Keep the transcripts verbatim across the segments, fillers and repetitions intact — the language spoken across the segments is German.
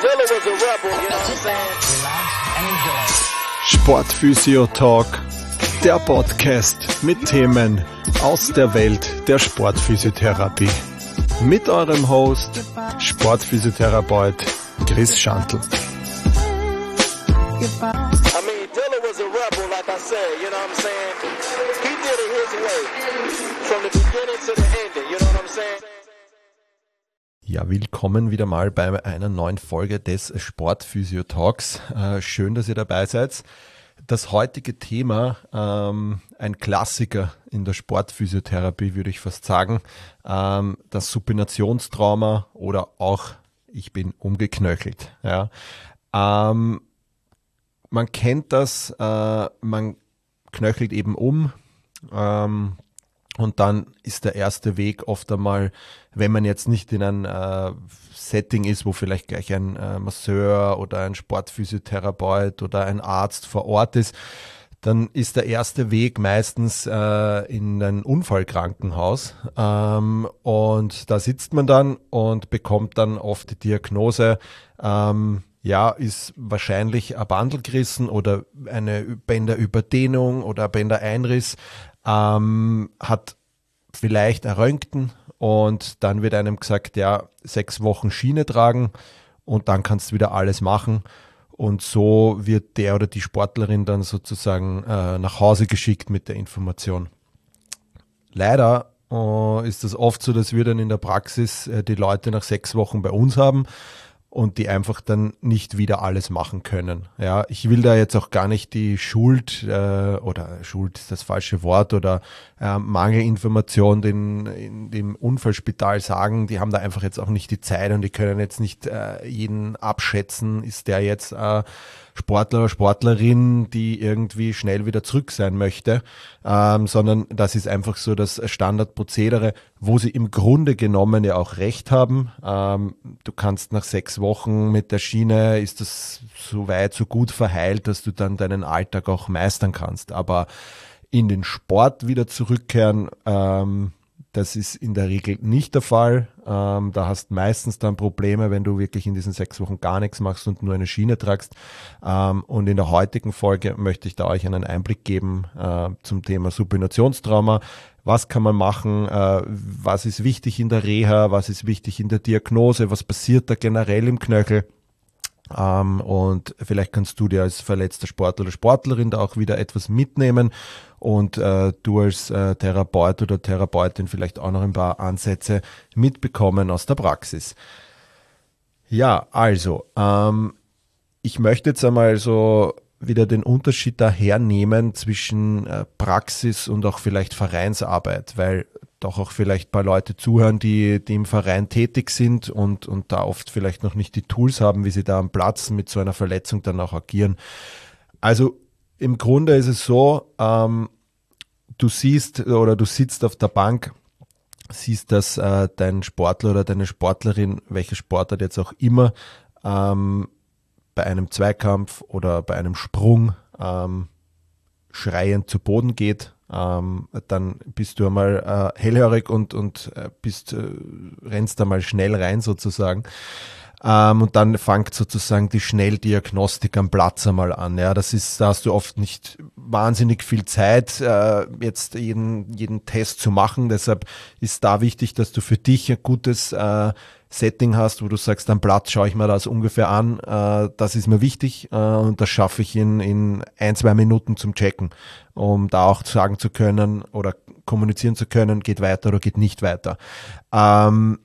Dilla was a rebel, you know what I'm saying? Sportphysio Talk, der Podcast mit Themen aus der Welt der Sportphysiotherapie. Mit eurem Host, Sportphysiotherapeut Chris Schantl. I mean, Dilla was a rebel, like I said, you know what I'm saying? He did it his way, from the beginning to the ending, you know what I'm saying? Ja, willkommen wieder mal bei einer neuen Folge des Sportphysio Talks. Äh, schön, dass ihr dabei seid. Das heutige Thema, ähm, ein Klassiker in der Sportphysiotherapie, würde ich fast sagen, ähm, das Supinationstrauma oder auch ich bin umgeknöchelt. Ja. Ähm, man kennt das, äh, man knöchelt eben um, ähm, und dann ist der erste Weg oft einmal, wenn man jetzt nicht in einem äh, Setting ist, wo vielleicht gleich ein äh, Masseur oder ein Sportphysiotherapeut oder ein Arzt vor Ort ist, dann ist der erste Weg meistens äh, in ein Unfallkrankenhaus. Ähm, und da sitzt man dann und bekommt dann oft die Diagnose, ähm, ja, ist wahrscheinlich ein Bandel gerissen oder eine Bänderüberdehnung oder ein Bändereinriss. Ähm, hat vielleicht ein Röntgen und dann wird einem gesagt, ja, sechs Wochen Schiene tragen und dann kannst du wieder alles machen. Und so wird der oder die Sportlerin dann sozusagen äh, nach Hause geschickt mit der Information. Leider äh, ist das oft so, dass wir dann in der Praxis äh, die Leute nach sechs Wochen bei uns haben und die einfach dann nicht wieder alles machen können. Ja, ich will da jetzt auch gar nicht die Schuld äh, oder Schuld ist das falsche Wort oder äh, Mangelinformation den, in dem Unfallspital sagen, die haben da einfach jetzt auch nicht die Zeit und die können jetzt nicht äh, jeden abschätzen, ist der jetzt äh, Sportler oder Sportlerin, die irgendwie schnell wieder zurück sein möchte, ähm, sondern das ist einfach so das Standardprozedere, wo sie im Grunde genommen ja auch recht haben. Ähm, du kannst nach sechs Wochen mit der Schiene, ist das so weit, so gut verheilt, dass du dann deinen Alltag auch meistern kannst. Aber in den Sport wieder zurückkehren, ähm, das ist in der Regel nicht der Fall. Ähm, da hast meistens dann Probleme, wenn du wirklich in diesen sechs Wochen gar nichts machst und nur eine Schiene tragst. Ähm, und in der heutigen Folge möchte ich da euch einen Einblick geben äh, zum Thema Supinationstrauma. Was kann man machen? Äh, was ist wichtig in der Reha? Was ist wichtig in der Diagnose? Was passiert da generell im Knöchel? Um, und vielleicht kannst du dir als verletzter Sportler oder Sportlerin da auch wieder etwas mitnehmen und äh, du als äh, Therapeut oder Therapeutin vielleicht auch noch ein paar Ansätze mitbekommen aus der Praxis. Ja, also ähm, ich möchte jetzt einmal so wieder den Unterschied da hernehmen zwischen äh, Praxis und auch vielleicht Vereinsarbeit, weil doch auch vielleicht ein paar Leute zuhören, die, die im Verein tätig sind und, und da oft vielleicht noch nicht die Tools haben, wie sie da am Platz mit so einer Verletzung dann auch agieren. Also im Grunde ist es so, ähm, du siehst oder du sitzt auf der Bank, siehst, dass äh, dein Sportler oder deine Sportlerin, welche Sportart jetzt auch immer, ähm, bei einem Zweikampf oder bei einem Sprung ähm, schreiend zu Boden geht. Ähm, dann bist du einmal äh, hellhörig und, und äh, bist, äh, rennst da mal schnell rein sozusagen. Ähm, und dann fängt sozusagen die Schnelldiagnostik am Platz einmal an. Ja, das ist, da hast du oft nicht wahnsinnig viel Zeit, äh, jetzt jeden, jeden Test zu machen. Deshalb ist da wichtig, dass du für dich ein gutes äh, Setting hast, wo du sagst, am Platz schaue ich mir das ungefähr an. Äh, das ist mir wichtig äh, und das schaffe ich in, in ein, zwei Minuten zum Checken, um da auch sagen zu können oder kommunizieren zu können, geht weiter oder geht nicht weiter. Ähm,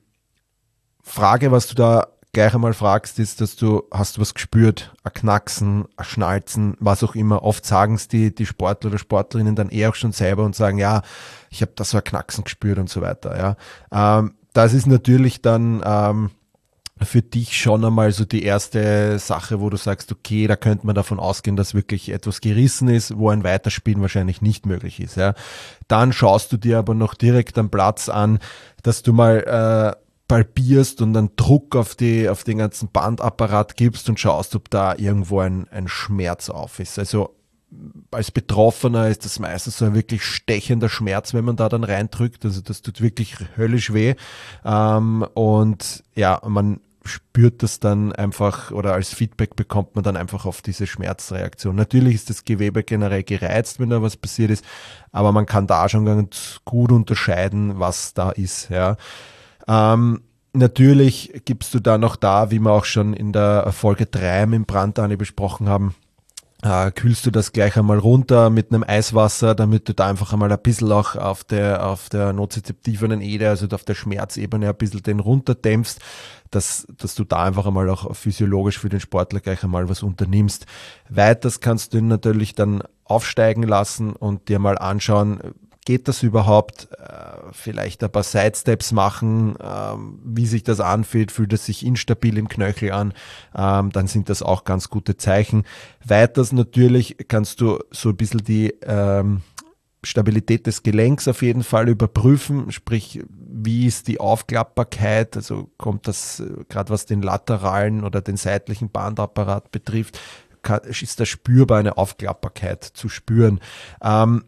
Frage, was du da gleich einmal fragst, ist, dass du, hast du was gespürt, ein Knacksen, ein Schnalzen, was auch immer. Oft sagen es die, die Sportler oder Sportlerinnen dann eher auch schon selber und sagen, ja, ich habe da so ein Knacksen gespürt und so weiter. Ja, ähm, das ist natürlich dann ähm, für dich schon einmal so die erste Sache, wo du sagst, okay, da könnte man davon ausgehen, dass wirklich etwas gerissen ist, wo ein Weiterspielen wahrscheinlich nicht möglich ist. Ja. Dann schaust du dir aber noch direkt am Platz an, dass du mal äh, palpierst und dann Druck auf die auf den ganzen Bandapparat gibst und schaust, ob da irgendwo ein, ein Schmerz auf ist. Also als Betroffener ist das meistens so ein wirklich stechender Schmerz, wenn man da dann reindrückt. Also das tut wirklich höllisch weh. Ähm, und ja, man spürt das dann einfach oder als Feedback bekommt man dann einfach auf diese Schmerzreaktion. Natürlich ist das Gewebe generell gereizt, wenn da was passiert ist, aber man kann da schon ganz gut unterscheiden, was da ist. Ja. Ähm, natürlich gibst du da noch da, wie wir auch schon in der Folge drei mit Brandani besprochen haben, Äh, kühlst du das gleich einmal runter mit einem Eiswasser, damit du da einfach einmal ein bisschen auch auf der, auf der nozizeptiven Ede, also auf der Schmerzebene ein bisschen den runterdämpfst, dass, dass du da einfach einmal auch physiologisch für den Sportler gleich einmal was unternimmst. Weiters kannst du ihn natürlich dann aufsteigen lassen und dir mal anschauen, geht das überhaupt? Äh, vielleicht ein paar Sidesteps machen, ähm, wie sich das anfühlt, fühlt es sich instabil im Knöchel an, ähm, dann sind das auch ganz gute Zeichen. Weiters natürlich kannst du so ein bisschen die ähm, Stabilität des Gelenks auf jeden Fall überprüfen, sprich, wie ist die Aufklappbarkeit, also kommt das, äh, gerade was den lateralen oder den seitlichen Bandapparat betrifft, kann, ist da spürbar eine Aufklappbarkeit zu spüren. Ähm,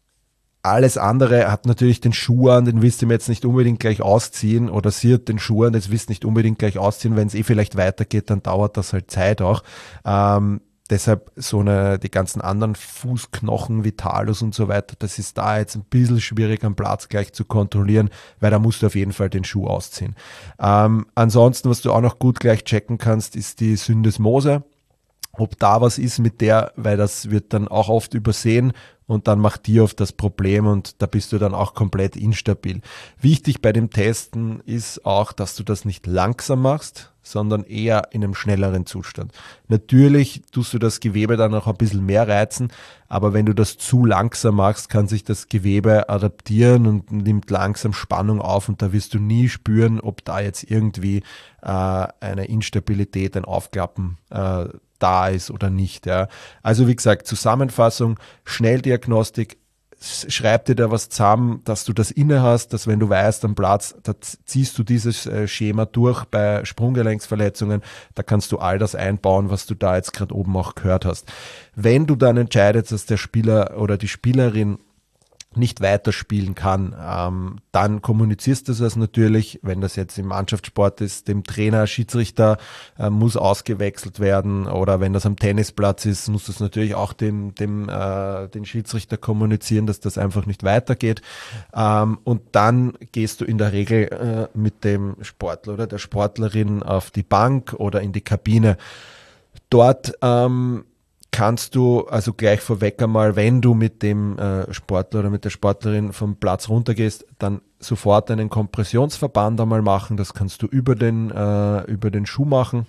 Alles andere hat natürlich den Schuh an, den willst du mir jetzt nicht unbedingt gleich ausziehen oder sie hat den Schuh an, das willst du nicht unbedingt gleich ausziehen, wenn es eh vielleicht weitergeht, dann dauert das halt Zeit auch. Ähm, deshalb so eine, die ganzen anderen Fußknochen wie Talus und so weiter, das ist da jetzt ein bisschen schwierig am Platz gleich zu kontrollieren, weil da musst du auf jeden Fall den Schuh ausziehen. Ähm, ansonsten, was du auch noch gut gleich checken kannst, ist die Syndesmose. Ob da was ist mit der, weil das wird dann auch oft übersehen und dann macht die oft das Problem und da bist du dann auch komplett instabil. Wichtig bei dem Testen ist auch, dass du das nicht langsam machst, sondern eher in einem schnelleren Zustand. Natürlich tust du das Gewebe dann auch ein bisschen mehr reizen, aber wenn du das zu langsam machst, kann sich das Gewebe adaptieren und nimmt langsam Spannung auf und da wirst du nie spüren, ob da jetzt irgendwie äh, eine Instabilität, ein Aufklappen äh, da ist oder nicht. Ja. Also wie gesagt, Zusammenfassung, Schnelldiagnostik, schreib dir da was zusammen, dass du das inne hast, dass wenn du weißt am Platz, da ziehst du dieses äh, Schema durch bei Sprunggelenksverletzungen, da kannst du all das einbauen, was du da jetzt gerade oben auch gehört hast. Wenn du dann entscheidest, dass der Spieler oder die Spielerin nicht weiterspielen kann, ähm, dann kommunizierst du das natürlich, wenn das jetzt im Mannschaftssport ist, dem Trainer, Schiedsrichter äh, muss ausgewechselt werden oder wenn das am Tennisplatz ist, muss das natürlich auch dem, dem äh, den Schiedsrichter kommunizieren, dass das einfach nicht weitergeht ähm, und dann gehst du in der Regel äh, mit dem Sportler oder der Sportlerin auf die Bank oder in die Kabine. Dort ähm, kannst du also gleich vorweg einmal, wenn du mit dem äh, Sportler oder mit der Sportlerin vom Platz runtergehst, dann sofort einen Kompressionsverband einmal machen. Das kannst du über den, äh, über den Schuh machen,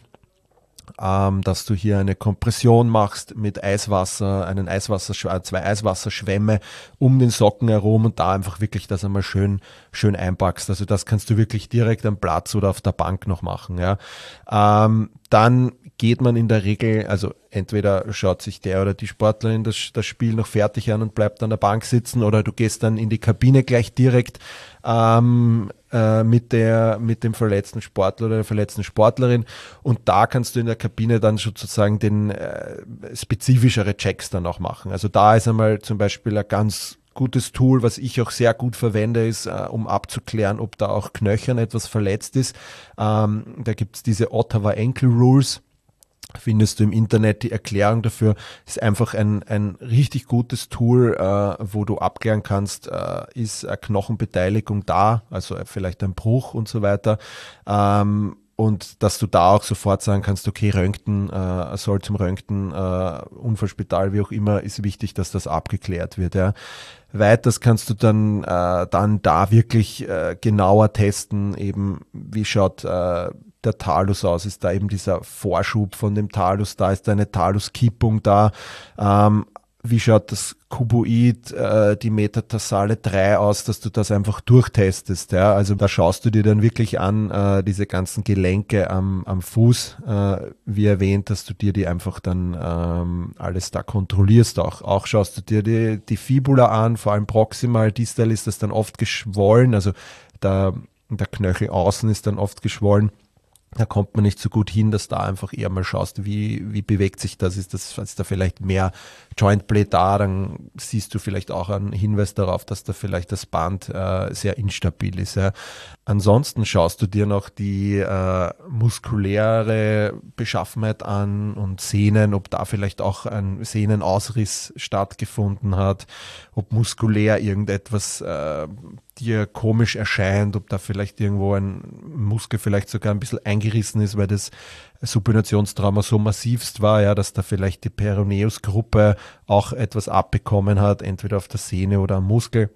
ähm, dass du hier eine Kompression machst mit Eiswasser, einen Eiswasser, zwei Eiswasserschwämme um den Socken herum und da einfach wirklich das einmal schön, schön einpackst. Also das kannst du wirklich direkt am Platz oder auf der Bank noch machen. Ja. Ähm, dann geht man in der Regel, also entweder schaut sich der oder die Sportlerin das, das Spiel noch fertig an und bleibt an der Bank sitzen oder du gehst dann in die Kabine gleich direkt ähm, äh, mit, der, mit dem verletzten Sportler oder der verletzten Sportlerin und da kannst du in der Kabine dann sozusagen den äh, spezifischere Checks dann auch machen. Also da ist einmal zum Beispiel ein ganz gutes Tool, was ich auch sehr gut verwende, ist, äh, um abzuklären, ob da auch Knöchern etwas verletzt ist. Ähm, da gibt es diese Ottawa Ankle Rules. Findest du im Internet die Erklärung dafür, ist einfach ein, ein richtig gutes Tool, äh, wo du abklären kannst, äh, ist eine Knochenbeteiligung da, also vielleicht ein Bruch und so weiter. Ähm, und dass du da auch sofort sagen kannst, okay, Röntgen, äh, soll zum Röntgen, äh, Unfallspital, wie auch immer, ist wichtig, dass das abgeklärt wird. Ja. Weiters kannst du dann, äh, dann da wirklich äh, genauer testen, eben wie schaut äh, der Talus aus, ist da eben dieser Vorschub von dem Talus da, ist da eine Taluskippung da, ähm, wie schaut das Kuboid, äh, die Metatarsale drei aus, dass du das einfach durchtestest, ja, also da schaust du dir dann wirklich an, äh, diese ganzen Gelenke am, am Fuß, äh, wie erwähnt, dass du dir die einfach dann ähm, alles da kontrollierst auch, auch schaust du dir die, die Fibula an, vor allem proximal, distal ist das dann oft geschwollen, also der, der Knöchel außen ist dann oft geschwollen. Da kommt man nicht so gut hin, dass da einfach eher mal schaust, wie, wie bewegt sich das, ist das, ist da vielleicht mehr Jointplay da, dann siehst du vielleicht auch einen Hinweis darauf, dass da vielleicht das Band äh, sehr instabil ist. Ja. Ansonsten schaust du dir noch die äh, muskuläre Beschaffenheit an und Sehnen, ob da vielleicht auch ein Sehnenausriss stattgefunden hat, ob muskulär irgendetwas äh, dir komisch erscheint, ob da vielleicht irgendwo ein Muskel vielleicht sogar ein bisschen eingerissen ist, weil das Supinationstrauma so massivst war, ja, dass da vielleicht die Peroneusgruppe auch etwas abbekommen hat, entweder auf der Sehne oder am Muskel.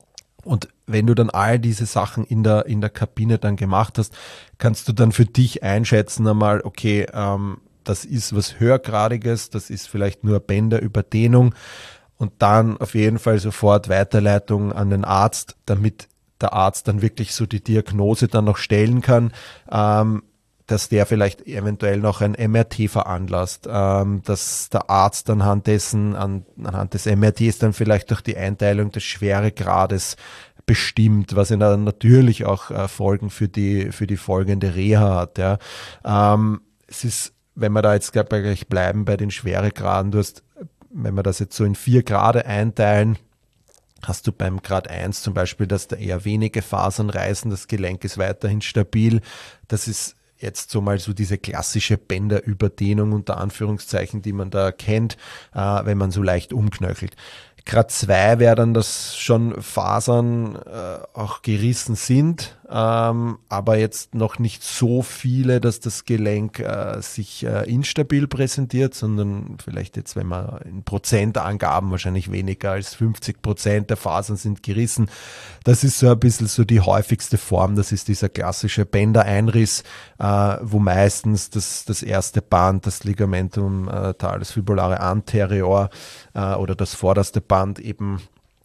Und wenn du dann all diese Sachen in der, in der Kabine dann gemacht hast, kannst du dann für dich einschätzen einmal, okay, ähm, das ist was Höhergradiges, das ist vielleicht nur Bänderüberdehnung. Und dann auf jeden Fall sofort Weiterleitung an den Arzt, damit der Arzt dann wirklich so die Diagnose dann noch stellen kann, ähm, dass der vielleicht eventuell noch ein M R T veranlasst, ähm, dass der Arzt anhand dessen, an, anhand des M R Ts dann vielleicht durch die Einteilung des Schweregrades bestimmt, was dann natürlich auch äh, Folgen für die, für die folgende Reha hat. Ja. Ähm, es ist, wenn wir da jetzt gleich bleiben bei den Schweregraden, du hast, wenn wir das jetzt so in vier Grade einteilen, hast du beim Grad eins zum Beispiel, dass da eher wenige Fasern reißen, das Gelenk ist weiterhin stabil. Das ist jetzt so mal so diese klassische Bänderüberdehnung unter Anführungszeichen, die man da kennt, äh, wenn man so leicht umknöchelt. Grad zwei wäre dann, dass schon Fasern äh, auch gerissen sind, ähm, aber jetzt noch nicht so viele, dass das Gelenk äh, sich äh, instabil präsentiert, sondern vielleicht jetzt, wenn man in Prozentangaben wahrscheinlich weniger als fünfzig Prozent der Fasern sind gerissen. Das ist so ein bisschen so die häufigste Form, das ist dieser klassische Bändereinriss, äh, wo meistens das, das erste Band, das Ligamentum äh, Thales fibulare anterior äh, oder das vorderste Band eben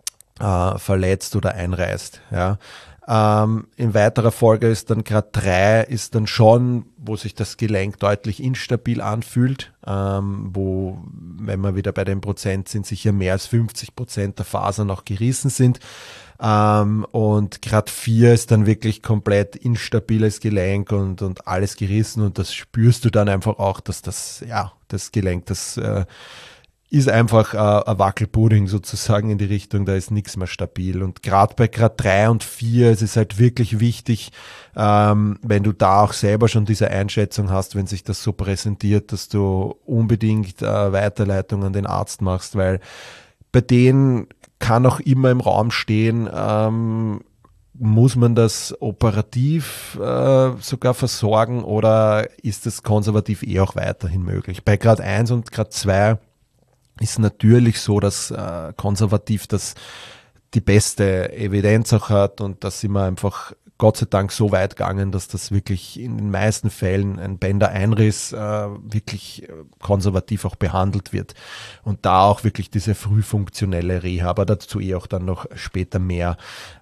äh, verletzt oder einreißt. Ja. Ähm, in weiterer Folge ist dann Grad drei, ist dann schon, wo sich das Gelenk deutlich instabil anfühlt, ähm, wo, wenn wir wieder bei den Prozent sind, sicher mehr als fünfzig Prozent der Fasern auch gerissen sind. Ähm, und Grad vier ist dann wirklich komplett instabiles Gelenk und, und alles gerissen, und das spürst du dann einfach auch, dass das, ja, das Gelenk, das äh, ist einfach äh, ein Wackelpudding sozusagen in die Richtung, da ist nichts mehr stabil. Und gerade bei Grad drei und vier ist es halt wirklich wichtig, ähm, wenn du da auch selber schon diese Einschätzung hast, wenn sich das so präsentiert, dass du unbedingt äh, Weiterleitung an den Arzt machst, weil bei denen kann auch immer im Raum stehen, ähm, muss man das operativ äh, sogar versorgen, oder ist das konservativ eh auch weiterhin möglich? Bei Grad eins und Grad zwei ist natürlich so, dass äh, konservativ das die beste Evidenz auch hat, und da sind wir einfach Gott sei Dank so weit gegangen, dass das wirklich in den meisten Fällen ein Bändereinriss äh, wirklich konservativ auch behandelt wird, und da auch wirklich diese frühfunktionelle Reha, aber dazu eh auch dann noch später mehr.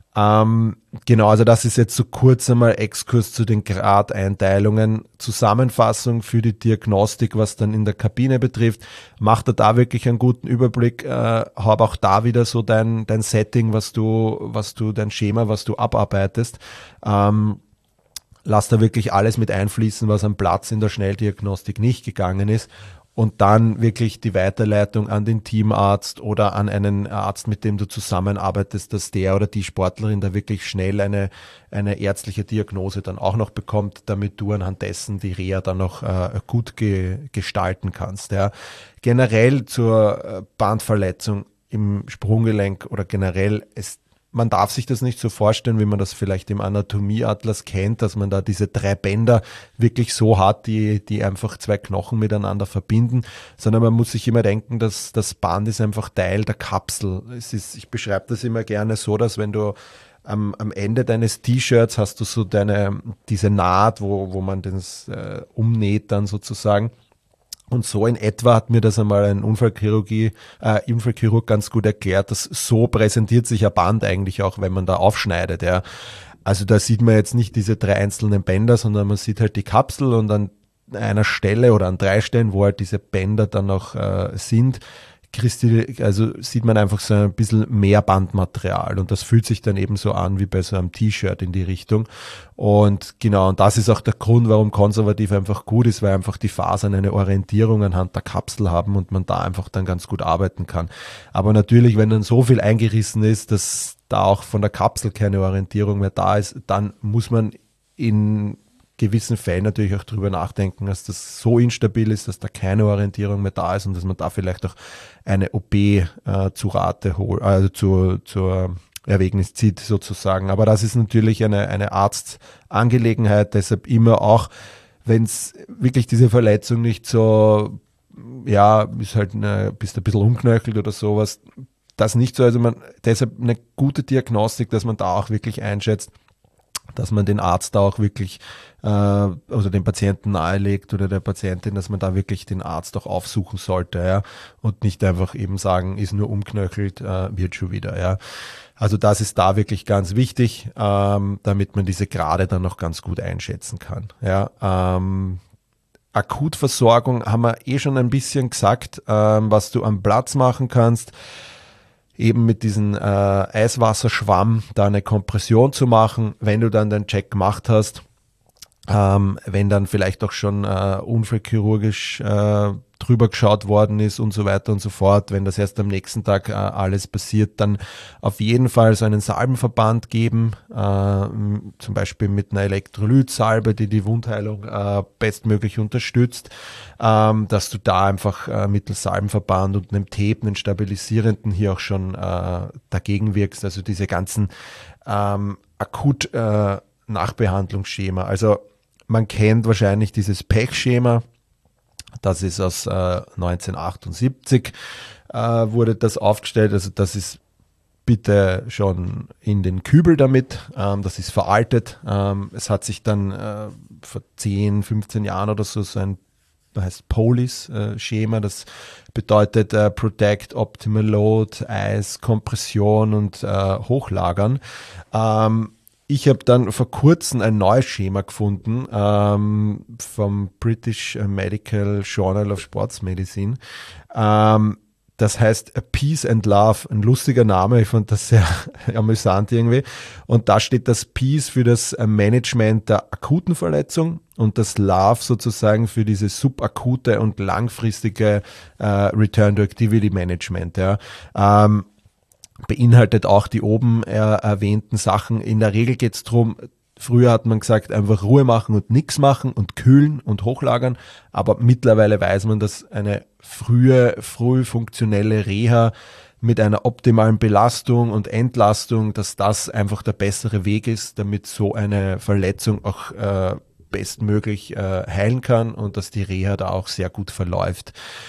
Ähm, genau, also das ist jetzt so kurz einmal Exkurs zu den Gradeinteilungen. Zusammenfassung für die Diagnostik, was dann in der Kabine betrifft. Macht er da wirklich einen guten Überblick, äh, hab auch da wieder so dein, dein Setting, was du, was du, dein Schema, was du abarbeitest. Ähm, lass da wirklich alles mit einfließen, was am Platz in der Schnelldiagnostik nicht gegangen ist. Und dann wirklich die Weiterleitung an den Teamarzt oder an einen Arzt, mit dem du zusammenarbeitest, dass der oder die Sportlerin da wirklich schnell eine, eine ärztliche Diagnose dann auch noch bekommt, damit du anhand dessen die Reha dann noch äh, gut ge- gestalten kannst. Ja. Generell zur Bandverletzung im Sprunggelenk oder generell, es man darf sich das nicht so vorstellen, wie man das vielleicht im Anatomieatlas kennt, dass man da diese drei Bänder wirklich so hat, die, die einfach zwei Knochen miteinander verbinden, sondern man muss sich immer denken, dass das Band ist einfach Teil der Kapsel. Es ist, ich beschreibe das immer gerne so, dass wenn du am, am Ende deines T-Shirts hast du so deine, diese Naht, wo, wo man das äh, umnäht dann sozusagen. Und so in etwa hat mir das einmal ein Unfallchirurgie, äh, Unfallchirurg ganz gut erklärt, dass so präsentiert sich ein Band eigentlich auch, wenn man da aufschneidet. Ja. Also da sieht man jetzt nicht diese drei einzelnen Bänder, sondern man sieht halt die Kapsel, und an einer Stelle oder an drei Stellen, wo halt diese Bänder dann noch äh, sind, Christi, also sieht man einfach so ein bisschen mehr Bandmaterial und das fühlt sich dann eben so an wie bei so einem T-Shirt in die Richtung. Und genau, und das ist auch der Grund, warum konservativ einfach gut ist, weil einfach die Fasern eine Orientierung anhand der Kapsel haben und man da einfach dann ganz gut arbeiten kann. Aber natürlich, wenn dann so viel eingerissen ist, dass da auch von der Kapsel keine Orientierung mehr da ist, dann muss man in gewissen Fällen natürlich auch drüber nachdenken, dass das so instabil ist, dass da keine Orientierung mehr da ist und dass man da vielleicht auch eine O P äh, zu Rate holt, also zu, zur Erwägnis zieht sozusagen. Aber das ist natürlich eine, eine Arztangelegenheit, deshalb immer auch, wenn es wirklich diese Verletzung nicht so, ja, ist halt eine, bist ein bisschen umknöchelt oder sowas, das nicht so, also man, deshalb eine gute Diagnostik, dass man da auch wirklich einschätzt, dass man den Arzt da auch wirklich äh, oder den Patienten nahelegt oder der Patientin, dass man da wirklich den Arzt auch aufsuchen sollte, ja, und nicht einfach eben sagen, ist nur umknöchelt, äh, wird schon wieder, ja. Also das ist da wirklich ganz wichtig, ähm, damit man diese Grade dann noch ganz gut einschätzen kann, ja. Ähm, Akutversorgung haben wir eh schon ein bisschen gesagt, ähm, was du am Platz machen kannst. Eben mit diesem äh, Eiswasserschwamm da eine Kompression zu machen, wenn du dann den Check gemacht hast, ähm, wenn dann vielleicht auch schon äh, unfallchirurgisch äh, drüber geschaut worden ist und so weiter und so fort, wenn das erst am nächsten Tag äh, alles passiert, dann auf jeden Fall so einen Salbenverband geben, äh, zum Beispiel mit einer Elektrolytsalbe, die die Wundheilung äh, bestmöglich unterstützt, ähm, dass du da einfach äh, mittels Salbenverband und einem Tape, einen stabilisierenden hier auch schon äh, dagegen wirkst, also diese ganzen ähm, akut äh, Nachbehandlungsschema. Also man kennt wahrscheinlich dieses Pech-Schema, das ist aus äh, neunzehnhundertachtundsiebzig, äh, wurde das aufgestellt, also das ist bitte schon in den Kübel damit, ähm, das ist veraltet, ähm, es hat sich dann äh, vor zehn, fünfzehn Jahren oder so so ein, das heißt POLIS-Schema, das bedeutet äh, Protect, Optimal Load, Eis, Kompression und äh, Hochlagern. Ähm, Ich habe dann vor kurzem ein neues Schema gefunden ähm, vom British Medical Journal of Sports Medicine. Ähm, das heißt Peace and Love, ein lustiger Name, ich fand das sehr amüsant irgendwie. Und da steht das Peace für das Management der akuten Verletzung und das Love sozusagen für diese subakute und langfristige äh, Return to Activity Management. Ja. Ähm, beinhaltet auch die oben äh, erwähnten Sachen. In der Regel geht es darum, früher hat man gesagt, einfach Ruhe machen und nichts machen und kühlen und hochlagern, aber mittlerweile weiß man, dass eine frühe, früh funktionelle Reha mit einer optimalen Belastung und Entlastung, dass das einfach der bessere Weg ist, damit so eine Verletzung auch äh, bestmöglich äh, heilen kann und dass die Reha da auch sehr gut verläuft.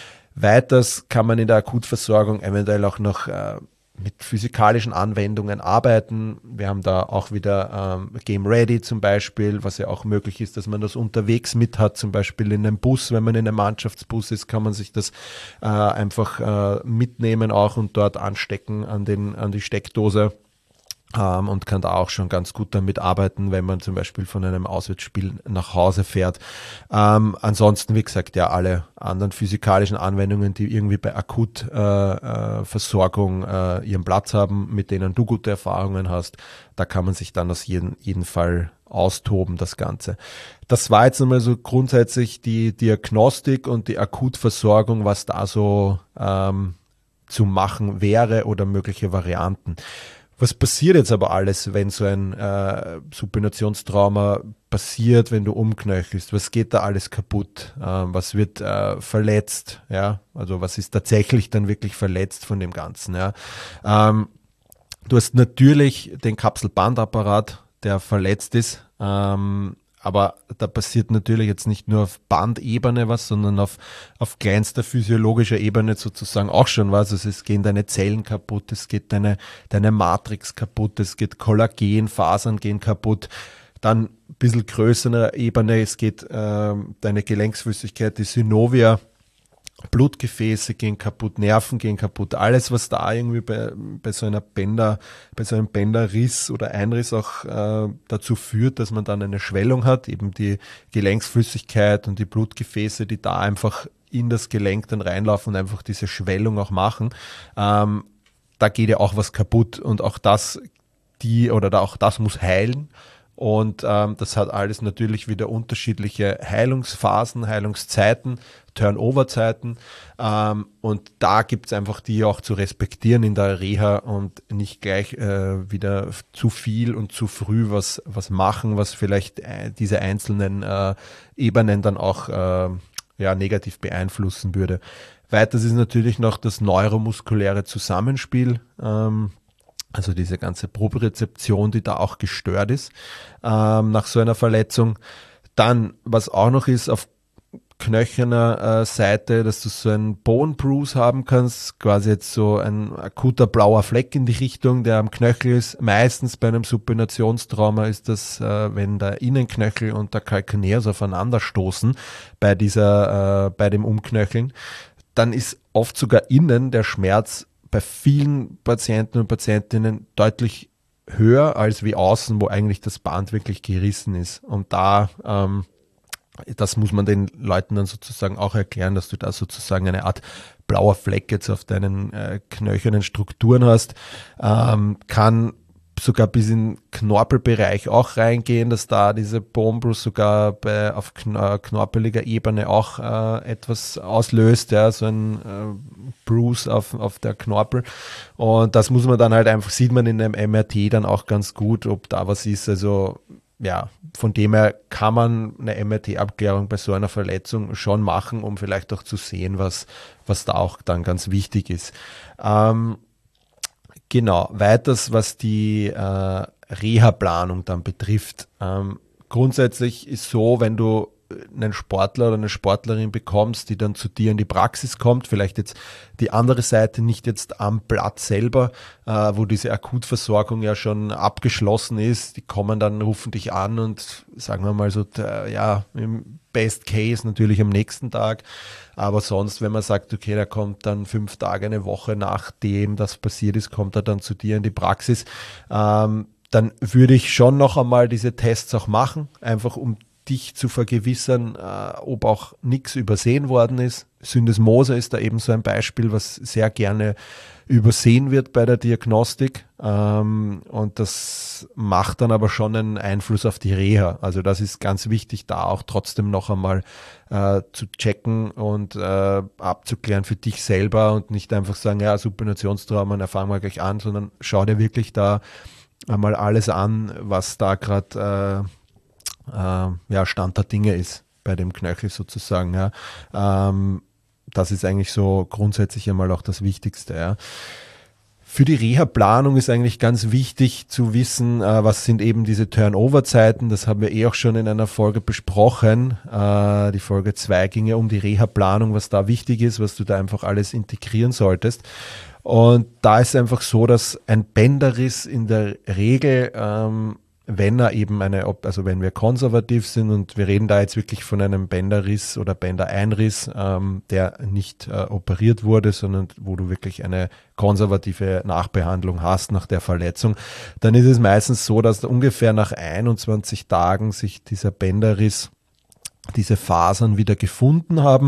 Weiters kann man in der Akutversorgung eventuell auch noch äh, mit physikalischen Anwendungen arbeiten. Wir haben da auch wieder ähm, Game Ready zum Beispiel, was ja auch möglich ist, dass man das unterwegs mit hat, zum Beispiel in einem Bus, wenn man in einem Mannschaftsbus ist, kann man sich das äh, einfach äh, mitnehmen auch und dort anstecken an, den, an die Steckdose. Um, und kann da auch schon ganz gut damit arbeiten, wenn man zum Beispiel von einem Auswärtsspiel nach Hause fährt. Um, ansonsten, wie gesagt, ja, alle anderen physikalischen Anwendungen, die irgendwie bei Akutversorgung äh, äh, ihren Platz haben, mit denen du gute Erfahrungen hast, da kann man sich dann aus jeden, jeden Fall austoben, das Ganze. Das war jetzt einmal so grundsätzlich die Diagnostik und die Akutversorgung, was da so ähm, zu machen wäre oder mögliche Varianten. Was passiert jetzt aber alles, wenn so ein äh, Supinationstrauma passiert, wenn du umknöchelst? Was geht da alles kaputt? Ähm, was wird äh, verletzt? Ja, also was ist tatsächlich dann wirklich verletzt von dem Ganzen? Ja, ähm, du hast natürlich den Kapselbandapparat, der verletzt ist. Ähm, Aber da passiert natürlich jetzt nicht nur auf Bandebene was, sondern auf, auf kleinster physiologischer Ebene sozusagen auch schon was. Also es gehen deine Zellen kaputt, es geht deine, deine Matrix kaputt, es geht Kollagen, Fasern gehen kaputt. Dann ein bisschen größere Ebene, es geht äh, deine Gelenksflüssigkeit, die Synovia, Blutgefäße gehen kaputt, Nerven gehen kaputt, alles, was da irgendwie bei, bei so einer Bänder, bei so einem Bänderriss oder Einriss auch äh, dazu führt, dass man dann eine Schwellung hat, eben die Gelenksflüssigkeit und die Blutgefäße, die da einfach in das Gelenk dann reinlaufen und einfach diese Schwellung auch machen. Ähm, da geht ja auch was kaputt und auch das, die oder da auch das muss heilen. Und ähm, das hat alles natürlich wieder unterschiedliche Heilungsphasen, Heilungszeiten, Turnover-Zeiten. Ähm, und da gibt es einfach die auch zu respektieren in der Reha und nicht gleich äh, wieder zu viel und zu früh was, was machen, was vielleicht äh, diese einzelnen äh, Ebenen dann auch äh, ja, negativ beeinflussen würde. Weiters ist natürlich noch das neuromuskuläre Zusammenspiel. Ähm, Also diese ganze Propriozeption, die da auch gestört ist ähm, nach so einer Verletzung. Dann, was auch noch ist, auf knöcherner äh, Seite, dass du so einen Bone Bruise haben kannst, quasi jetzt so ein akuter blauer Fleck in die Richtung, der am Knöchel ist. Meistens bei einem Supinationstrauma ist das, äh, wenn der Innenknöchel und der Calcaneus aufeinander stoßen bei dieser, äh, bei dem Umknöcheln. Dann ist oft sogar innen der Schmerz bei vielen Patienten und Patientinnen deutlich höher als wie außen, wo eigentlich das Band wirklich gerissen ist. Und da, ähm, das muss man den Leuten dann sozusagen auch erklären, dass du da sozusagen eine Art blauer Fleck jetzt auf deinen äh, knöchernen Strukturen hast, ähm, kann sogar bis in den Knorpelbereich auch reingehen, dass da diese Bone Bruise sogar bei, auf kn- knorpeliger Ebene auch äh, etwas auslöst, ja, so ein äh, Bruise auf, auf der Knorpel. Und das muss man dann halt einfach, sieht man in einem M R T dann auch ganz gut, ob da was ist. Also ja, von dem her kann man eine M R T-Abklärung bei so einer Verletzung schon machen, um vielleicht auch zu sehen, was, was da auch dann ganz wichtig ist. Ähm, Genau, weiters, was die äh, Reha-Planung dann betrifft. Ähm, grundsätzlich ist so, wenn du einen Sportler oder eine Sportlerin bekommst, die dann zu dir in die Praxis kommt, vielleicht jetzt die andere Seite, nicht jetzt am Platz selber, äh, wo diese Akutversorgung ja schon abgeschlossen ist, die kommen dann, rufen dich an und sagen wir mal so, der, ja, im Best Case natürlich am nächsten Tag, aber sonst, wenn man sagt, okay, der kommt dann fünf Tage, eine Woche nachdem das passiert ist, kommt er dann zu dir in die Praxis, ähm, dann würde ich schon noch einmal diese Tests auch machen, einfach um dich zu vergewissern, äh, ob auch nichts übersehen worden ist. Syndesmose ist da eben so ein Beispiel, was sehr gerne übersehen wird bei der Diagnostik. Ähm, und das macht dann aber schon einen Einfluss auf die Reha. Also das ist ganz wichtig, da auch trotzdem noch einmal äh, zu checken und äh, abzuklären für dich selber und nicht einfach sagen, ja, Supinationstrauma, da fangen wir gleich an, sondern schau dir wirklich da einmal alles an, was da gerade äh, Äh, ja, Stand der Dinge ist bei dem Knöchel sozusagen. Ja. Ähm, das ist eigentlich so grundsätzlich einmal auch das Wichtigste. Ja. Für die Reha-Planung ist eigentlich ganz wichtig zu wissen, äh, was sind eben diese Turnover-Zeiten. Das haben wir eh auch schon in einer Folge besprochen. Äh, die Folge zwei ging ja um die Reha-Planung, was da wichtig ist, was du da einfach alles integrieren solltest. Und da ist einfach so, dass ein Bänderriss in der Regel ähm, wenn er eben eine, also wenn wir konservativ sind und wir reden da jetzt wirklich von einem Bänderriss oder Bändereinriss, ähm, der nicht äh, operiert wurde, sondern wo du wirklich eine konservative Nachbehandlung hast nach der Verletzung, dann ist es meistens so, dass ungefähr nach einundzwanzig Tagen sich dieser Bänderriss, diese Fasern wieder gefunden haben,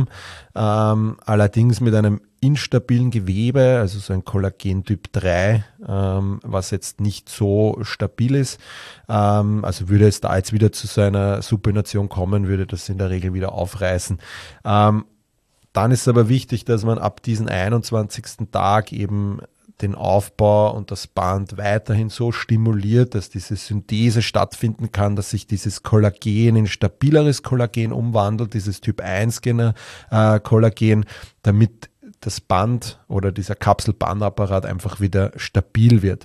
ähm, allerdings mit einem instabilen Gewebe, also so ein Kollagen Typ drei, ähm, was jetzt nicht so stabil ist. Ähm, also würde es da jetzt wieder zu so einer Supination kommen, würde das in der Regel wieder aufreißen. Ähm, dann ist aber wichtig, dass man ab diesem einundzwanzigsten Tag eben den Aufbau und das Band weiterhin so stimuliert, dass diese Synthese stattfinden kann, dass sich dieses Kollagen in stabileres Kollagen umwandelt, dieses Typ eins äh, Kollagen, damit das Band oder dieser Kapselbandapparat einfach wieder stabil wird.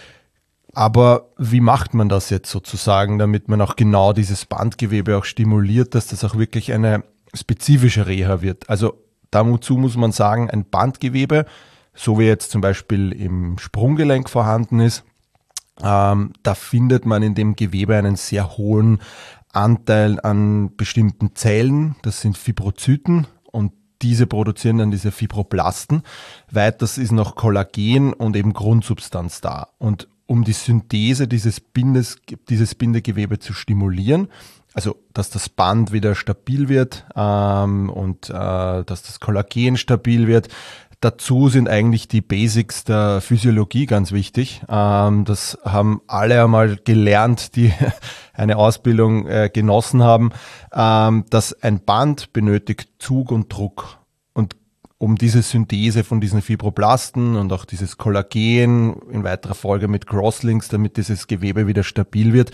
Aber wie macht man das jetzt sozusagen, damit man auch genau dieses Bandgewebe auch stimuliert, dass das auch wirklich eine spezifische Reha wird? Also dazu muss man sagen, ein Bandgewebe, so wie jetzt zum Beispiel im Sprunggelenk vorhanden ist, ähm, da findet man in dem Gewebe einen sehr hohen Anteil an bestimmten Zellen, das sind Fibrozyten, und diese produzieren dann diese Fibroblasten. Weiters ist noch Kollagen und eben Grundsubstanz da. Und um die Synthese dieses Bindes, dieses Bindegewebe zu stimulieren, also dass das Band wieder stabil wird ähm, und äh, dass das Kollagen stabil wird. Dazu sind eigentlich die Basics der Physiologie ganz wichtig. Ähm, das haben alle einmal gelernt, die eine Ausbildung äh, genossen haben, ähm, dass ein Band benötigt Zug und Druck. Und um diese Synthese von diesen Fibroblasten und auch dieses Kollagen in weiterer Folge mit Crosslinks, damit dieses Gewebe wieder stabil wird,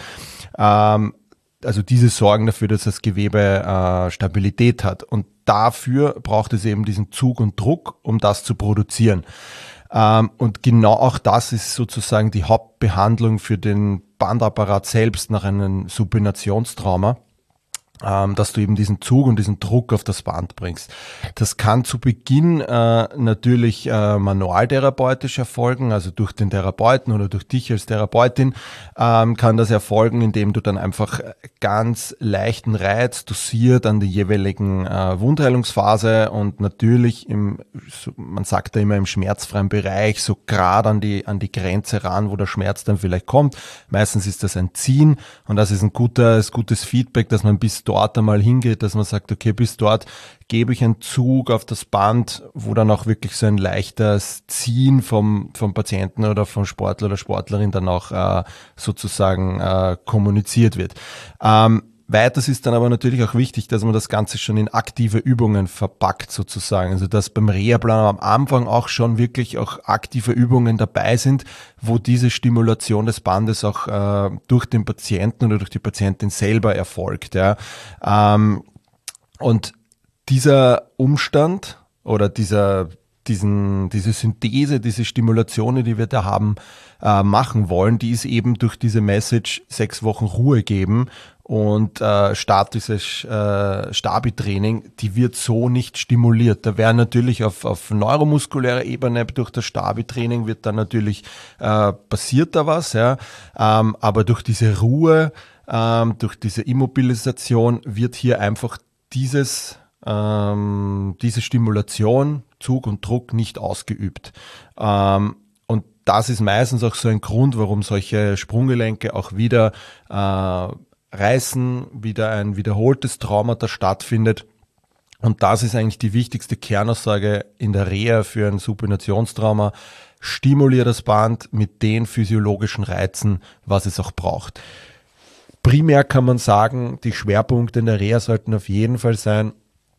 ähm, also diese sorgen dafür, dass das Gewebe äh, Stabilität hat. Und dafür braucht es eben diesen Zug und Druck, um das zu produzieren. Ähm, und genau auch das ist sozusagen die Hauptbehandlung für den Bandapparat selbst nach einem Supinationstrauma, ähm, dass du eben diesen Zug und diesen Druck auf das Band bringst. Das kann zu Beginn äh, natürlich äh, manualtherapeutisch erfolgen, also durch den Therapeuten oder durch dich als Therapeutin ähm, kann das erfolgen, indem du dann einfach ganz leichten Reiz dosiert an die jeweiligen äh, Wundheilungsphase und natürlich im, so, man sagt ja immer im schmerzfreien Bereich, so gerade an die, an die Grenze ran, wo der Schmerz dann vielleicht kommt. Meistens ist das ein Ziehen und das ist ein gutes, gutes Feedback, dass man bis dort einmal hingeht, dass man sagt, okay, bis dort gebe ich einen Zug auf das Band, wo dann auch wirklich so ein leichtes Ziehen vom, vom Patienten oder vom Sportler oder Sportlerin dann auch äh, sozusagen äh, kommuniziert wird. Ähm, Weiters ist dann aber natürlich auch wichtig, dass man das Ganze schon in aktive Übungen verpackt sozusagen. Also dass beim Reha-Plan am Anfang auch schon wirklich auch aktive Übungen dabei sind, wo diese Stimulation des Bandes auch äh, durch den Patienten oder durch die Patientin selber erfolgt. Ja. Ähm, und dieser Umstand oder dieser diesen, diese Synthese, diese Stimulationen, die wir da haben, äh, machen wollen, die ist eben durch diese Message sechs Wochen Ruhe geben und äh, statisches äh, Stabi-Training, die wird so nicht stimuliert. Da wäre natürlich auf, auf neuromuskulärer Ebene durch das Stabi-Training wird dann natürlich äh, passiert da was, ja, ähm, aber durch diese Ruhe, ähm, durch diese Immobilisation wird hier einfach dieses ähm, diese Stimulation, Zug und Druck nicht ausgeübt. Ähm, und das ist meistens auch so ein Grund, warum solche Sprunggelenke auch wieder äh, reißen, wieder ein wiederholtes Traumata stattfindet. Und das ist eigentlich die wichtigste Kernaussage in der Reha für ein Supinationstrauma. Stimuliere das Band mit den physiologischen Reizen, was es auch braucht. Primär kann man sagen, die Schwerpunkte in der Reha sollten auf jeden Fall sein,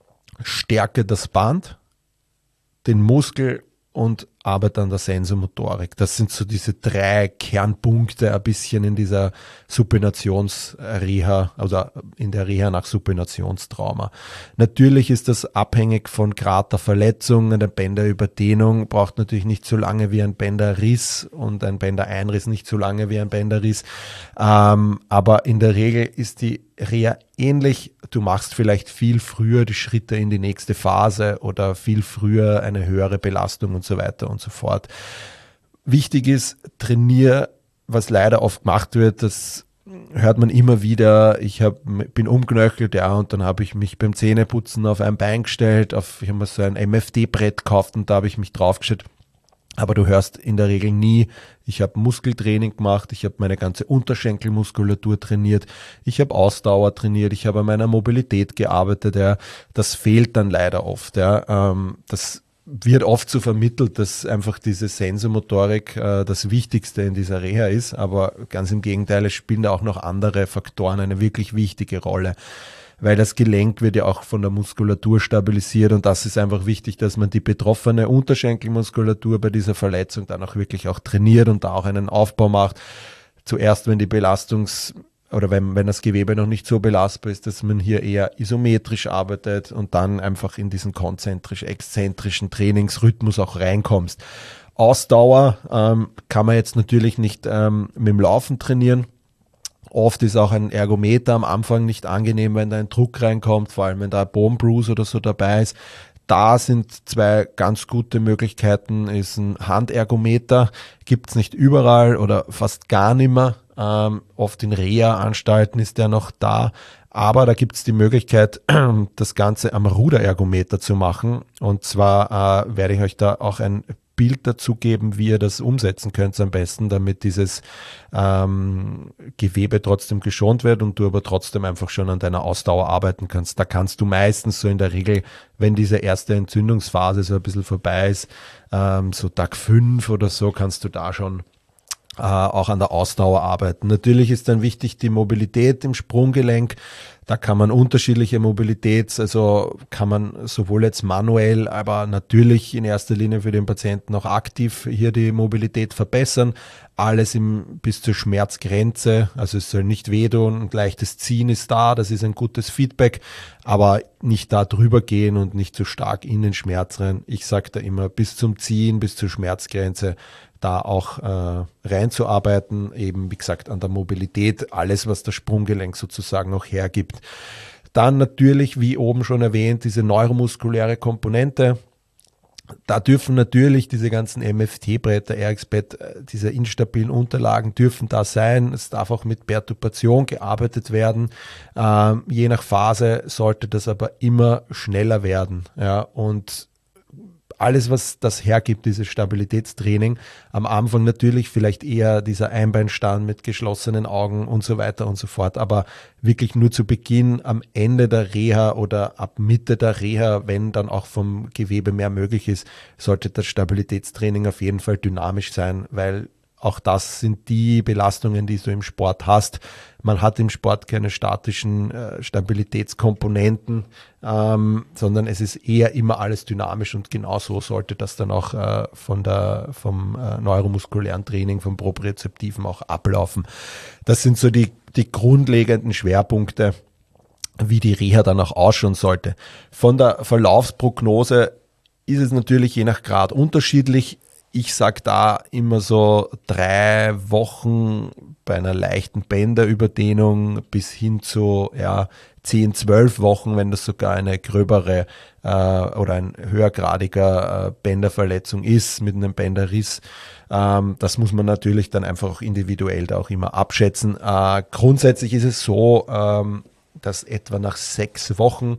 stärke das Band, den Muskel und arbeite an der Sensomotorik. Das sind so diese drei Kernpunkte ein bisschen in dieser Supinationsreha oder in der Reha nach Supinationstrauma. Natürlich ist das abhängig von Grad der Verletzung. Eine Bänderüberdehnung braucht natürlich nicht so lange wie ein Bänderriss und ein Bändereinriss nicht so lange wie ein Bänderriss. Ähm, aber in der Regel ist die Reha ähnlich. Du machst vielleicht viel früher die Schritte in die nächste Phase oder viel früher eine höhere Belastung und so weiter und so fort. Wichtig ist, trainier, was leider oft gemacht wird, das hört man immer wieder, ich hab, bin umknöchelt, ja, und dann habe ich mich beim Zähneputzen auf ein Bein gestellt, auf, ich habe mir so ein M F D-Brett gekauft und da habe ich mich draufgestellt. Aber du hörst in der Regel nie, ich habe Muskeltraining gemacht, ich habe meine ganze Unterschenkelmuskulatur trainiert, ich habe Ausdauer trainiert, ich habe an meiner Mobilität gearbeitet. Ja. Das fehlt dann leider oft. Ja. Ähm, das wird oft so vermittelt, dass einfach diese Sensomotorik äh, das Wichtigste in dieser Reha ist, aber ganz im Gegenteil, es spielen da auch noch andere Faktoren eine wirklich wichtige Rolle. Weil das Gelenk wird ja auch von der Muskulatur stabilisiert und das ist einfach wichtig, dass man die betroffene Unterschenkelmuskulatur bei dieser Verletzung dann auch wirklich auch trainiert und da auch einen Aufbau macht. Zuerst, wenn die Belastungs- oder wenn, wenn das Gewebe noch nicht so belastbar ist, dass man hier eher isometrisch arbeitet und dann einfach in diesen konzentrisch-exzentrischen Trainingsrhythmus auch reinkommst. Ausdauer ähm, kann man jetzt natürlich nicht ähm, mit dem Laufen trainieren. Oft ist auch ein Ergometer am Anfang nicht angenehm, wenn da ein Druck reinkommt, vor allem wenn da ein Bone Bruise oder so dabei ist. Da sind zwei ganz gute Möglichkeiten, ist ein Handergometer, gibt es nicht überall oder fast gar nicht mehr. Ähm, oft in Reha-Anstalten ist der noch da, aber da gibt es die Möglichkeit, das Ganze am Ruderergometer zu machen. Und zwar äh, werde ich euch da auch ein Bild dazu geben, wie ihr das umsetzen könnt am besten, damit dieses ähm, Gewebe trotzdem geschont wird und du aber trotzdem einfach schon an deiner Ausdauer arbeiten kannst. Da kannst du meistens so in der Regel, wenn diese erste Entzündungsphase so ein bisschen vorbei ist, ähm, so Tag fünf oder so, kannst du da schon äh, auch an der Ausdauer arbeiten. Natürlich ist dann wichtig die Mobilität im Sprunggelenk. Da kann man unterschiedliche Mobilitäts, also kann man sowohl jetzt manuell, aber natürlich in erster Linie für den Patienten auch aktiv hier die Mobilität verbessern. Alles im, bis zur Schmerzgrenze, also es soll nicht wehtun, ein leichtes Ziehen ist da, das ist ein gutes Feedback, aber nicht da drüber gehen und nicht zu stark in den Schmerz rein. Ich sage da immer bis zum Ziehen, bis zur Schmerzgrenze, da auch äh, reinzuarbeiten, eben wie gesagt an der Mobilität, alles was das Sprunggelenk sozusagen noch hergibt. Dann natürlich, wie oben schon erwähnt, diese neuromuskuläre Komponente. Da dürfen natürlich diese ganzen M F T-Bretter, R X-Bett, diese instabilen Unterlagen dürfen da sein. Es darf auch mit Perturbation gearbeitet werden. Ähm, je nach Phase sollte das aber immer schneller werden. Ja, und alles, was das hergibt, dieses Stabilitätstraining, am Anfang natürlich vielleicht eher dieser Einbeinstand mit geschlossenen Augen und so weiter und so fort, aber wirklich nur zu Beginn, am Ende der Reha oder ab Mitte der Reha, wenn dann auch vom Gewebe mehr möglich ist, sollte das Stabilitätstraining auf jeden Fall dynamisch sein, weil auch das sind die Belastungen, die du im Sport hast. Man hat im Sport keine statischen äh, Stabilitätskomponenten, ähm, sondern es ist eher immer alles dynamisch und genau so sollte das dann auch äh, von der, vom äh, neuromuskulären Training, vom Propriozeptiven auch ablaufen. Das sind so die, die grundlegenden Schwerpunkte, wie die Reha dann auch ausschauen sollte. Von der Verlaufsprognose ist es natürlich je nach Grad unterschiedlich. Ich sage da immer so drei Wochen bei einer leichten Bänderüberdehnung bis hin zu ja, zehn, zwölf Wochen, wenn das sogar eine gröbere äh, oder ein höhergradiger äh, Bänderverletzung ist mit einem Bänderriss. Ähm, das muss man natürlich dann einfach auch individuell da auch immer abschätzen. Äh, grundsätzlich ist es so, ähm, dass etwa nach sechs Wochen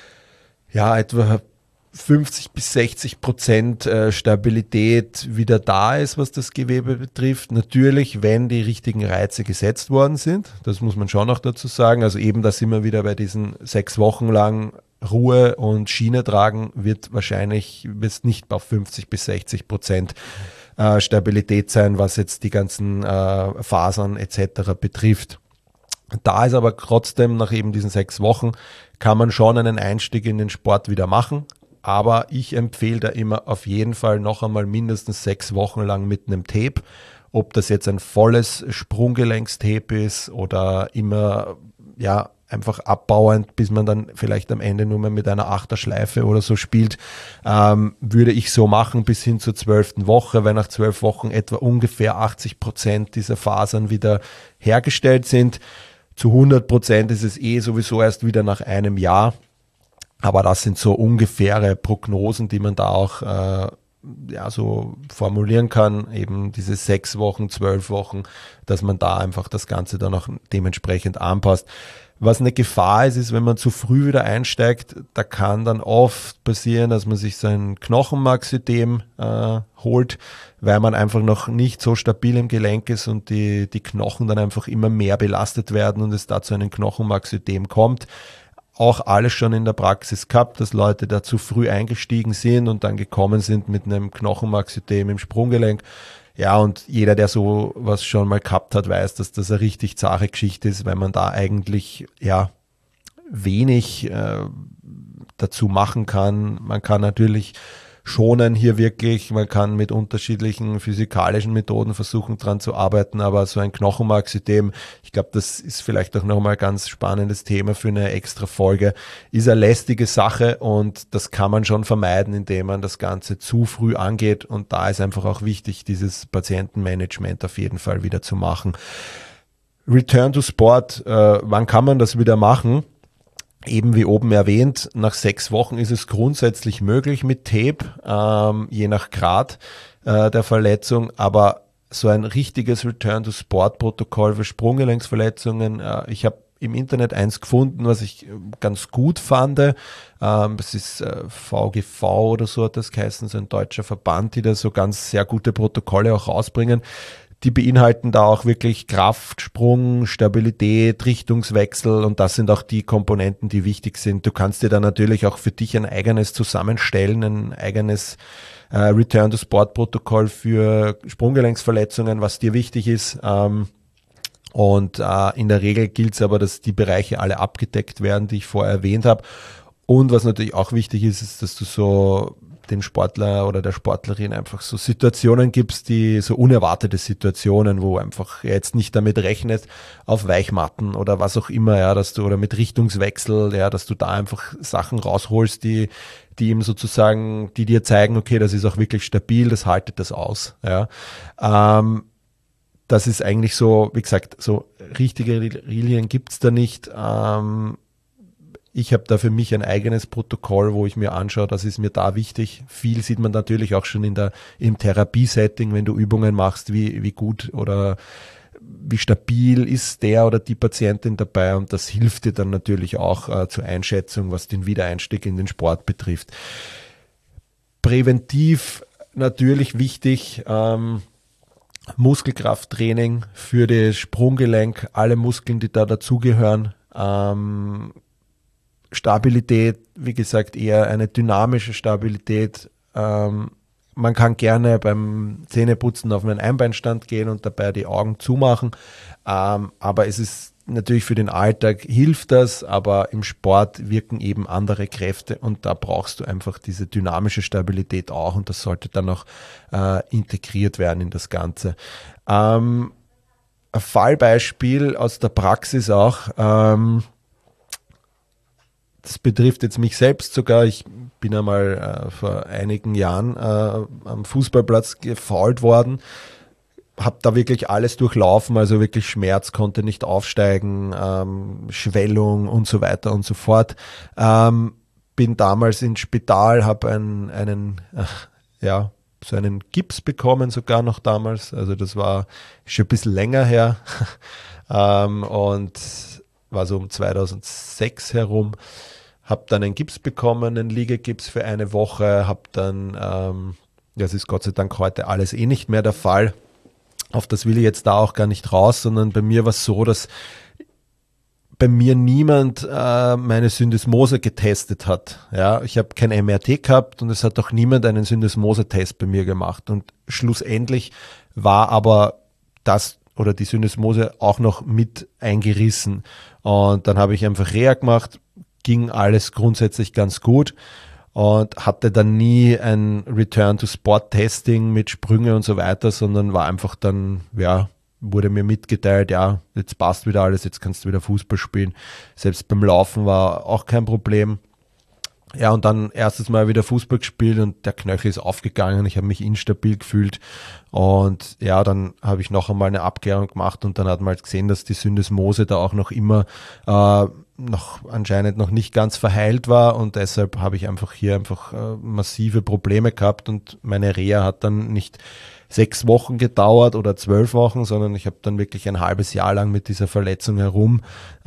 ja etwa fünfzig bis sechzig Prozent Stabilität wieder da ist, was das Gewebe betrifft. Natürlich, wenn die richtigen Reize gesetzt worden sind. Das muss man schon noch dazu sagen. Also eben, da sind wir wieder bei diesen sechs Wochen lang Ruhe und Schiene tragen, wird wahrscheinlich wird's nicht auf fünfzig bis sechzig Prozent Stabilität sein, was jetzt die ganzen äh, Fasern et cetera betrifft. Da ist aber trotzdem nach eben diesen sechs Wochen kann man schon einen Einstieg in den Sport wieder machen. Aber ich empfehle da immer auf jeden Fall noch einmal mindestens sechs Wochen lang mit einem Tape. Ob das jetzt ein volles Sprunggelenkstape ist oder immer ja einfach abbauend, bis man dann vielleicht am Ende nur mehr mit einer Achterschleife oder so spielt, ähm, würde ich so machen bis hin zur zwölften Woche, weil nach zwölf Wochen etwa ungefähr achtzig Prozent dieser Fasern wieder hergestellt sind. Zu hundert Prozent ist es eh sowieso erst wieder nach einem Jahr. Aber das sind so ungefähre Prognosen, die man da auch äh, ja, so formulieren kann, eben diese sechs Wochen, zwölf Wochen, dass man da einfach das Ganze dann auch dementsprechend anpasst. Was eine Gefahr ist, ist, wenn man zu früh wieder einsteigt, da kann dann oft passieren, dass man sich so ein Knochenmarksystem äh, holt, weil man einfach noch nicht so stabil im Gelenk ist und die, die Knochen dann einfach immer mehr belastet werden und es da zu einem Knochenmarksystem kommt. Auch alles schon in der Praxis gehabt, dass Leute da zu früh eingestiegen sind und dann gekommen sind mit einem Knochenmarksystem im Sprunggelenk. Ja, und jeder, der so was schon mal gehabt hat, weiß, dass das eine richtig zahre Geschichte ist, weil man da eigentlich ja wenig äh, dazu machen kann. Man kann natürlich schonen hier wirklich, man kann mit unterschiedlichen physikalischen Methoden versuchen dran zu arbeiten, aber so ein Knochenmarksystem, ich glaube, das ist vielleicht auch nochmal ein ganz spannendes Thema für eine extra Folge, ist eine lästige Sache und das kann man schon vermeiden, indem man das Ganze zu früh angeht und da ist einfach auch wichtig, dieses Patientenmanagement auf jeden Fall wieder zu machen. Return to Sport, äh, wann kann man das wieder machen? Eben wie oben erwähnt, nach sechs Wochen ist es grundsätzlich möglich mit Tape, ähm, je nach Grad äh, der Verletzung, aber so ein richtiges Return-to-Sport-Protokoll für Sprunggelenksverletzungen, äh, ich habe im Internet eins gefunden, was ich ganz gut fand. Ähm, das ist äh, V G V oder so hat das geheißen, so ein deutscher Verband, die da so ganz sehr gute Protokolle auch rausbringen. Die beinhalten da auch wirklich Kraft, Sprung, Stabilität, Richtungswechsel und das sind auch die Komponenten, die wichtig sind. Du kannst dir da natürlich auch für dich ein eigenes zusammenstellen, ein eigenes äh, Return-to-Sport-Protokoll für Sprunggelenksverletzungen, was dir wichtig ist. Ähm, und äh, in der Regel gilt es aber, dass die Bereiche alle abgedeckt werden, die ich vorher erwähnt habe. Und was natürlich auch wichtig ist, ist, dass du so dem Sportler oder der Sportlerin einfach so Situationen gibst, die so unerwartete Situationen, wo einfach jetzt nicht damit rechnest, auf Weichmatten oder was auch immer, ja, dass du oder mit Richtungswechsel, ja, dass du da einfach Sachen rausholst, die, die ihm sozusagen, die dir zeigen, okay, das ist auch wirklich stabil, das haltet das aus, ja. Ähm, das ist eigentlich so, wie gesagt, so richtige Regeln gibt's da nicht. Ähm, Ich habe da für mich ein eigenes Protokoll, wo ich mir anschaue, das ist mir da wichtig. Viel sieht man natürlich auch schon in der, im Therapiesetting, wenn du Übungen machst, wie, wie gut oder wie stabil ist der oder die Patientin dabei und das hilft dir dann natürlich auch äh, zur Einschätzung, was den Wiedereinstieg in den Sport betrifft. Präventiv natürlich wichtig, ähm, Muskelkrafttraining für das Sprunggelenk, alle Muskeln, die da dazugehören, ähm, Stabilität, wie gesagt, eher eine dynamische Stabilität. Ähm, man kann gerne beim Zähneputzen auf einen Einbeinstand gehen und dabei die Augen zumachen. Ähm, aber es ist natürlich für den Alltag hilft das, aber im Sport wirken eben andere Kräfte und da brauchst du einfach diese dynamische Stabilität auch und das sollte dann auch äh, integriert werden in das Ganze. Ähm, ein Fallbeispiel aus der Praxis auch, ähm, das betrifft jetzt mich selbst sogar. Ich bin einmal äh, vor einigen Jahren äh, am Fußballplatz gefoult worden, habe da wirklich alles durchlaufen, also wirklich Schmerz, konnte nicht aufsteigen, ähm, Schwellung und so weiter und so fort. Ähm, bin damals ins Spital, habe einen, einen äh, ja, so einen Gips bekommen sogar noch damals. Also das war schon ein bisschen länger her ähm, und war so um zweitausendsechs herum. Habe dann einen Gips bekommen, einen Liegegips für eine Woche, habe dann, ähm, das ist Gott sei Dank heute alles eh nicht mehr der Fall, auf das will ich jetzt da auch gar nicht raus, sondern bei mir war es so, dass bei mir niemand äh, meine Syndesmose getestet hat. Ja, ich habe kein M R T gehabt und es hat auch niemand einen Syndesmose-Test bei mir gemacht und schlussendlich war aber das oder die Syndesmose auch noch mit eingerissen und dann habe ich einfach Reha gemacht, ging alles grundsätzlich ganz gut und hatte dann nie ein Return-to-Sport-Testing mit Sprünge und so weiter, sondern war einfach dann, ja, wurde mir mitgeteilt, ja, jetzt passt wieder alles, jetzt kannst du wieder Fußball spielen. Selbst beim Laufen war auch kein Problem. Ja, und dann erstes Mal wieder Fußball gespielt und der Knöchel ist aufgegangen, ich habe mich instabil gefühlt und ja, dann habe ich noch einmal eine Abklärung gemacht und dann hat man halt gesehen, dass die Syndesmose da auch noch immer äh, noch anscheinend noch nicht ganz verheilt war und deshalb habe ich einfach hier einfach äh, massive Probleme gehabt und meine Reha hat dann nicht sechs Wochen gedauert oder zwölf Wochen, sondern ich habe dann wirklich ein halbes Jahr lang mit dieser Verletzung herum äh,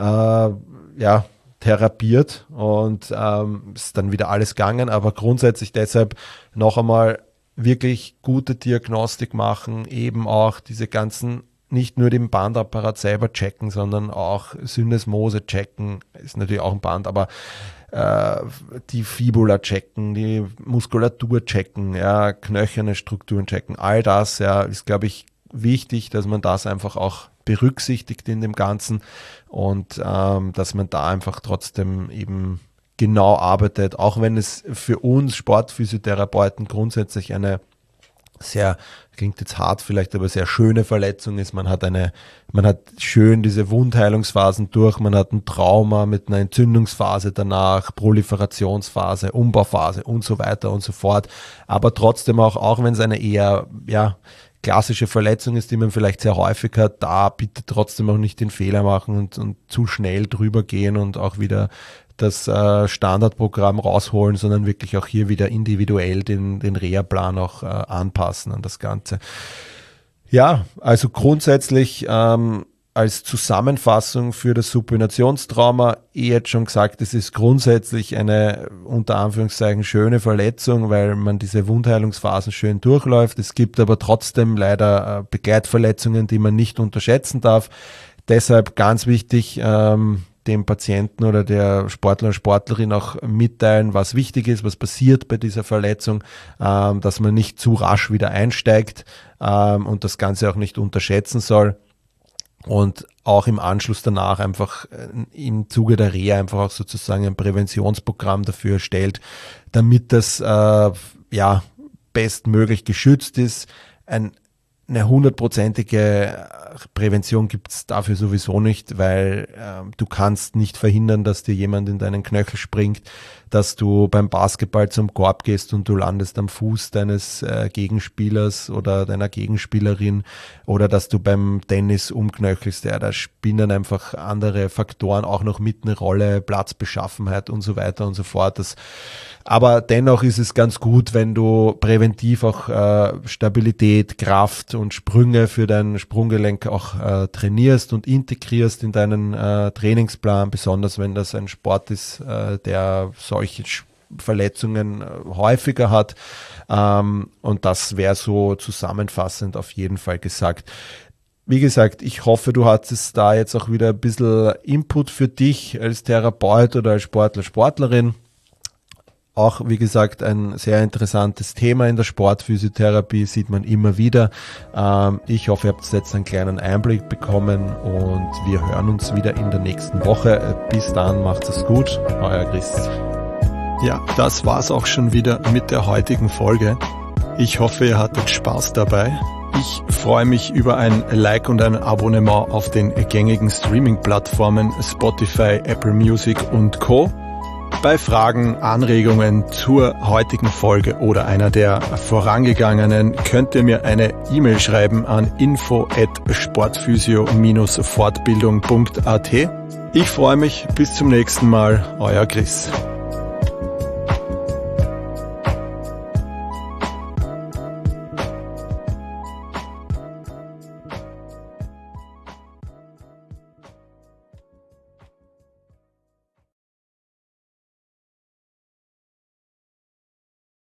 ja, therapiert und ähm, ist dann wieder alles gegangen, aber grundsätzlich deshalb noch einmal wirklich gute Diagnostik machen, eben auch diese ganzen, nicht nur den Bandapparat selber checken, sondern auch Syndesmose checken, ist natürlich auch ein Band, aber äh, die Fibula checken, die Muskulatur checken, ja, knöcherne Strukturen checken, all das, ja, ist, glaube ich, wichtig, dass man das einfach auch berücksichtigt in dem Ganzen und ähm, dass man da einfach trotzdem eben genau arbeitet, auch wenn es für uns Sportphysiotherapeuten grundsätzlich eine sehr, klingt jetzt hart vielleicht, aber sehr schöne Verletzung ist. Man hat eine, man hat schön diese Wundheilungsphasen durch, man hat ein Trauma mit einer Entzündungsphase danach, Proliferationsphase, Umbauphase und so weiter und so fort. Aber trotzdem auch, auch wenn es eine eher, ja, klassische Verletzung ist, die man vielleicht sehr häufig hat, da bitte trotzdem auch nicht den Fehler machen und, und zu schnell drüber gehen und auch wieder das äh, Standardprogramm rausholen, sondern wirklich auch hier wieder individuell den, den Reha-Plan auch äh, anpassen an das Ganze. Ja, also grundsätzlich ähm, als Zusammenfassung für das Supinationstrauma, ich hätte schon gesagt, es ist grundsätzlich eine unter Anführungszeichen schöne Verletzung, weil man diese Wundheilungsphasen schön durchläuft. Es gibt aber trotzdem leider Begleitverletzungen, die man nicht unterschätzen darf. Deshalb ganz wichtig, ähm, dem Patienten oder der Sportler oder Sportlerin auch mitteilen, was wichtig ist, was passiert bei dieser Verletzung, ähm, dass man nicht zu rasch wieder einsteigt ähm, und das Ganze auch nicht unterschätzen soll. Und auch im Anschluss danach einfach im Zuge der Reha einfach auch sozusagen ein Präventionsprogramm dafür erstellt, damit das äh, ja bestmöglich geschützt ist. Ein Eine hundertprozentige Prävention gibt es dafür sowieso nicht, weil äh, du kannst nicht verhindern, dass dir jemand in deinen Knöchel springt, dass du beim Basketball zum Korb gehst und du landest am Fuß deines äh, Gegenspielers oder deiner Gegenspielerin oder dass du beim Tennis umknöchelst. Ja, da spielen einfach andere Faktoren auch noch mit eine Rolle, Platzbeschaffenheit und so weiter und so fort. Das, aber dennoch ist es ganz gut, wenn du präventiv auch äh, Stabilität, Kraft und Sprünge für dein Sprunggelenk auch äh, trainierst und integrierst in deinen äh, Trainingsplan, besonders wenn das ein Sport ist, äh, der solche Verletzungen äh, häufiger hat. Ähm, und das wäre so zusammenfassend auf jeden Fall gesagt. Wie gesagt, ich hoffe, du hattest da jetzt auch wieder ein bisschen Input für dich als Therapeut oder als Sportler, Sportlerin. Auch, wie gesagt, ein sehr interessantes Thema in der Sportphysiotherapie, sieht man immer wieder. Ähm, ich hoffe, ihr habt jetzt einen kleinen Einblick bekommen und wir hören uns wieder in der nächsten Woche. Bis dann, macht es gut. Euer Chris. Ja, das war's auch schon wieder mit der heutigen Folge. Ich hoffe, ihr hattet Spaß dabei. Ich freue mich über ein Like und ein Abonnement auf den gängigen Streaming-Plattformen Spotify, Apple Music und Co. Bei Fragen, Anregungen zur heutigen Folge oder einer der vorangegangenen könnt ihr mir eine E-Mail schreiben an info at sportphysio Fortbildung punkt at. Ich freue mich, bis zum nächsten Mal, euer Chris.